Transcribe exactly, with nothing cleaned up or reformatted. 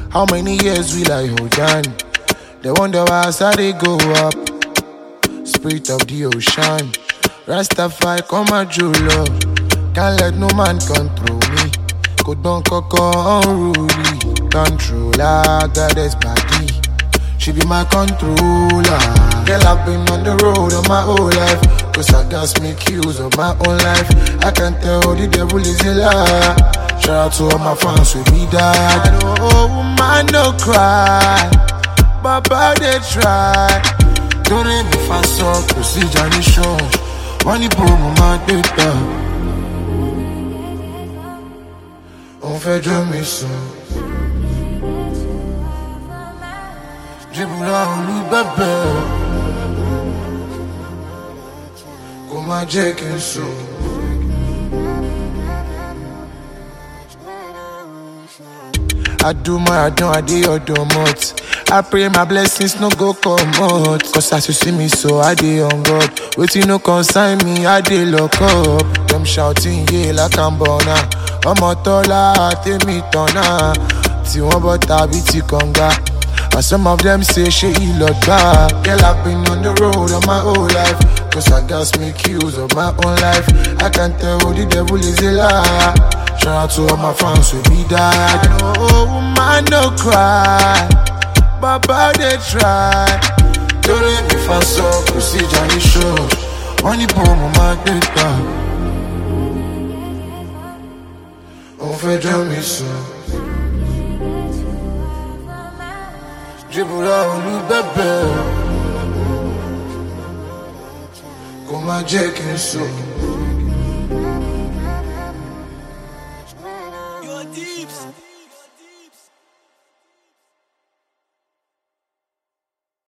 How many years will I hold on? They wonder why I started go up. Spirit of the ocean, Rastafari come and jeweler. Can't let no man control me. Go down coco unruly. Controller, goddess body. She be my controller. Girl, I've been on the road all my whole life. Cause I just make use of my own life. I can tell the devil is a liar. Shout out to all my fans with me died. I know woman no cry, Baba they try. Don't let me fast up, procedure and show. Money boom, my data. On fait de mes sons. Dribble on lui bébé. Comme un Jack and so. I do my, I don't, I do your domot. I pray my blessings no go come out. Cause as you see me so I dey on God. Waiting no consign me, I dey lock up. Them shouting yeah like I'm born. I'm a taller, take me tona. Ti one but I be ti conga. And some of them say she look back. Girl, I've been on the road all my whole life. Cause I just make use of my own life. I can tell the devil is a liar. Shout out to all my fans with me died. I know woman no cry, Baba they try. Don't let me fast up, procedure and show. Money boom on my data. On fait de mes sons. Dribble on lui bébé. Comme un Jack and so. Your deeps.